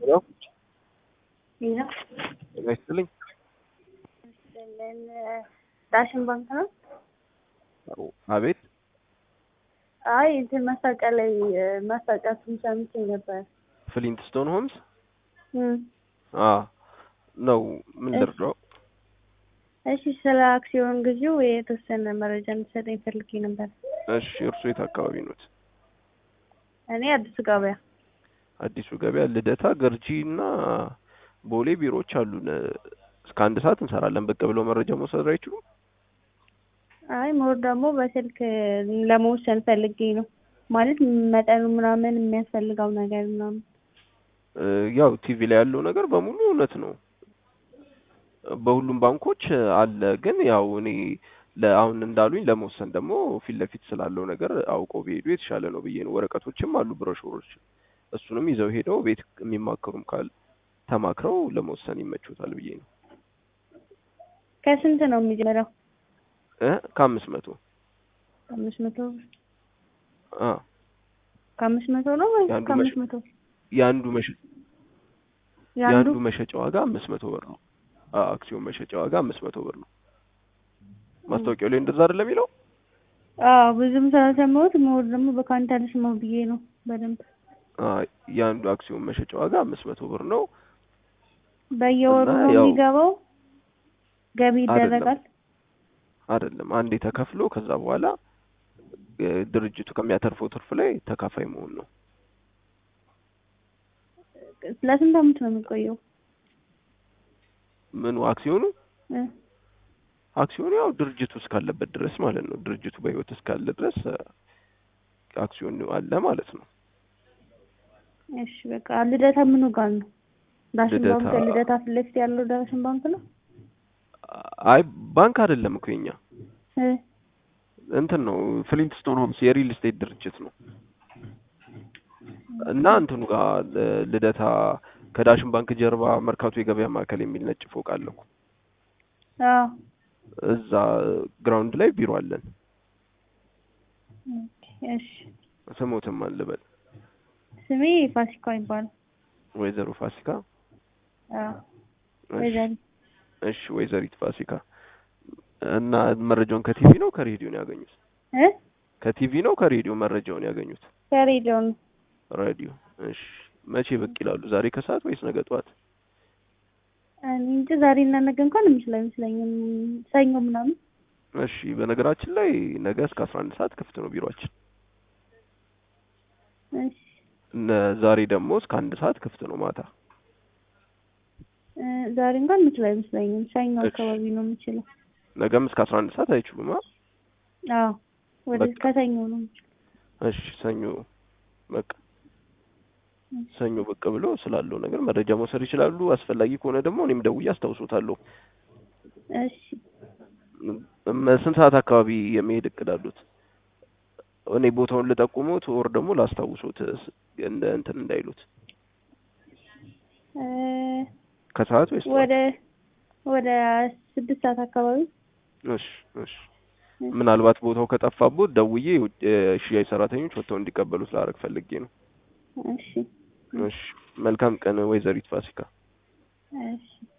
ሄሎ ሄሎ ይመስልኝ ዳሽን ባንክ ነው። አቤት። አይ እንትን ማስታወቂያ ላይ ማስታወቂያችሁን ሰምቼ ነበር። ፍሊንትስቶን ሆምስ ነው። ምን ልርዳው? እሺ ስለ አክሲዮን ግዢው የተወሰነ መረጃ እንድትሰጠኝ ፈልጌ ነበር። እሺ እርሱ የት አካባቢ ኖት? እኔ አዲስ ገበያ። አዲሱ ገበያ ልደታ፣ ገርጂ እና ቦሌ ቢሮዎች አሉን። እስከ 1 ሰዓት እንሰራለን። ብቅ ብለው መረጃ መውሰድ አይችሉም? አይ ሞር ደግሞ በስልክ ለመወሰን ፈልጌ ነው። ማለት መጠኑ ምናምን የሚያስፈልገው ነገር ምናምን። ያው ቲቪ ላይ ያለው ነገር በሙሉ እውነት ነው። በሁሉም ባንኮች አለ። ግን ያው እኔ አሁን እንዳሉኝ ለመወሰን ደግሞ ፊት ለፊት ስላለው ነገር አውቀው ቢሄዱ የተሻለ ነው ብዬ ነው። ወረቀቶችም አሉ፣ ብሮሹሮች። እሱንም ይዘው ሄደው ቤት የሚማከሩም ካል ተማክረው ለመወሰን ይመቹታል ብዬ ነው። ከስንት ነው የሚጀምረው? ከ500 500 አ ከ500 ነው ወይ? ከ500 ያንዱ መሸጫ ዋጋ 500 ብር ነው። አክሲዮን መሸጫ ዋጋ 500 ብር ነው። ማስታወቂያው ላይ እንደዛ አይደለም የሚለው? ብዙም ስላልሰማሁት ሞር ደግሞ በካንታ ልስማው ብዬ ነው በደንብ። ያንዱ አክሲዮን መሸጫ ዋጋ 500 ብር ነው። በየወሩ ነው የሚገባው? ገቢ ይደረጋል? አይደለም፣ አንዴ ተከፍሎ ከዛ በኋላ ድርጅቱ ከሚያተርፈው ትርፍ ላይ ተካፋይ መሆን ነው። ለስንት ዓመት ነው የሚቆየው? ምኑ አክሲዮኑ? አክሲዮኑ ያው ድርጅቱ እስካለበት ድረስ ማለት ነው። ድርጅቱ በህይወት እስካለ ድረስ አክሲዮኑ አለ ማለት ነው። እሺ በቃ ልደታ ምኑ ጋር ነው? ዳሽን ባንክ ልደታ ፊት ለፊት ያለው ዳሽን ባንክ ነው? አይ ባንክ አይደለም እኮ የኛ እንትን ነው። ፍሊንትስቶን ሆምስ የሪል ስቴት ድርጅት ነው። እና እንትኑ ጋር ልደታ ከዳሽን ባንክ ጀርባ መርካቶ የገበያ ማዕከል የሚል ነጭ ፎቅ አለ እኮ። እዛ ግራውንድ ላይ ቢሮ አለን። እሺ ስሞትም አልበል። ስሜ ፋሲካ ይባላል። ወይዘሮ ፋሲካ? ወይዘሪት። እሺ ወይዘሪት ፋሲካ። እና መረጃውን ከቲቪ ነው ከሬዲዮ ነው ያገኙት? ከቲቪ ነው ከሬዲዮ መረጃውን ያገኙት? ከሬዲዮ ነው። ሬዲዮ። እሺ መቼ ብቅ ይላሉ? ዛሬ ከሰዓት ወይስ ነገ ጠዋት? እንጂ ዛሬ እና ነገ እንኳን አይመስለኝም። ሰኞ ምናምን። እሺ በነገራችን ላይ ነገ እስከ 11 ሰዓት ክፍት ነው ቢሮአችን። እሺ ዛሬ ደግሞ እስከ 1 ሰዓት ክፍት ነው ማታ። ዛሬ እንኳን አይመስለኝም። ሰኞ አካባቢ ነው የምችለው። ነገም እስከ 11 ሰዓት አይችሉም? ወደ ከሰኞ ነው። እሺ ሰኞ በቃ ሰኞ ብቅ ብሎ ስላለው ነገር መረጃ መውሰድ ይችላሉ። አስፈላጊ ከሆነ ደግሞ እኔም ደውዬ አስታውሶታለሁ። እሺ ስንት ሰዓት አካባቢ የመሄድ እቅድ አሉት? እኔ ቦታውን ልጠቁሙት ወር ደግሞ ላስታውሱት እንትን እንዳይሉት። ከሰዓት ወይስ ወደ 6 ሰዓት አካባቢ? እሺ ምናልባት ቦታው ከጠፋቦት ደውዬ ሽያጭ ሰራተኞች ወጥተው እንዲቀበሉት ላደርግ ፈልጌ ነው። እሺ መልካም ቀን ወይዘሪት ፋሲካ። እሺ